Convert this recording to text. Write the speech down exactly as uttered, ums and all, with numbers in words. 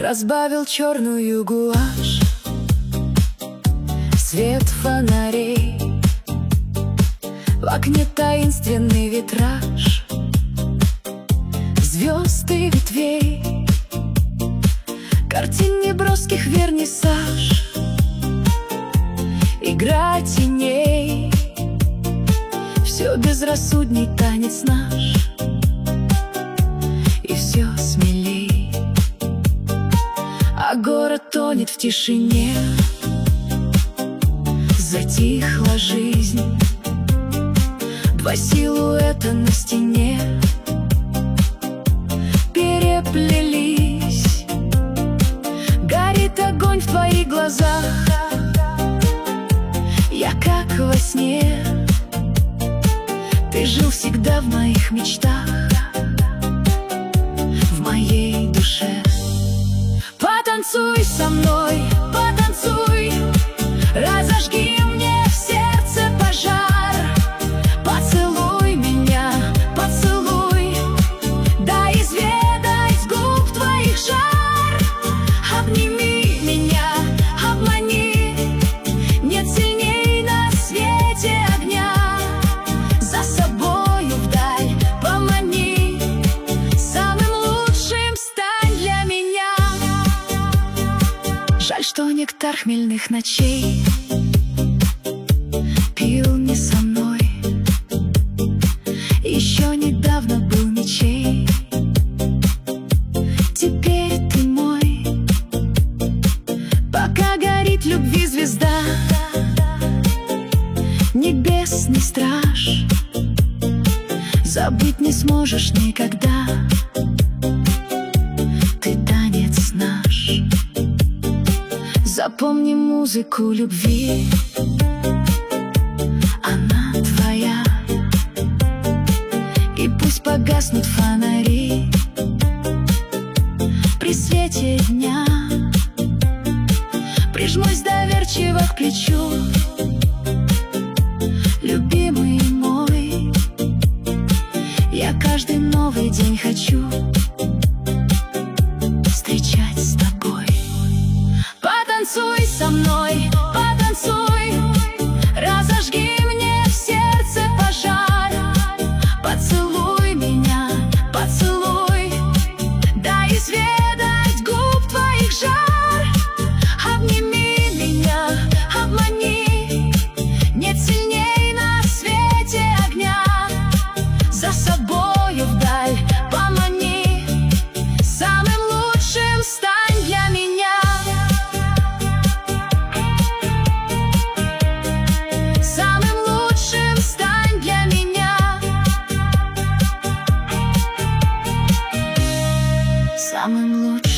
Разбавил черную гуашь свет фонарей, в окне таинственный витраж звезд и ветвей, картин неброских вернисаж, игра теней. Все безрассудней танец наш, и все смелей, а город тонет в тишине. Затихла жизнь, два силуэта на стене переплелись. Горит огонь в твоих глазах, я как во сне. Ты жил всегда в моих мечтах, в моей душе. Потанцуй со мной, потанцуй, разожги мне в сердце пожар. Поцелуй меня, поцелуй, дай изведать с губ твоих жар. Обними меня, обмани, нет сильней на свете огня. За собою вдаль помани, самым лучшим стань для меня. Жаль, что нектар хмельных ночей пил не со мной. Еще недавно был ничей, теперь ты мой. Пока горит любви звезда, небесный страж, забыть не сможешь никогда. Ты танец наш, запомни музыку любви, она твоя. И пусть погаснут фонари при свете дня, прижмусь доверчиво к плечу, любимый мой. Я каждый новый день хочу встречать с тобой. Потанцуй со мной, потанцуй, разожги мне в сердце пожар. Поцелуй меня, поцелуй, дай изведать губ твоих жар. Обними меня, обмани, нет сильней на свете огня. За собою вдаль помани, самым лучшим стань для меня. Самым лучшим стань для меня. Самым лучшим.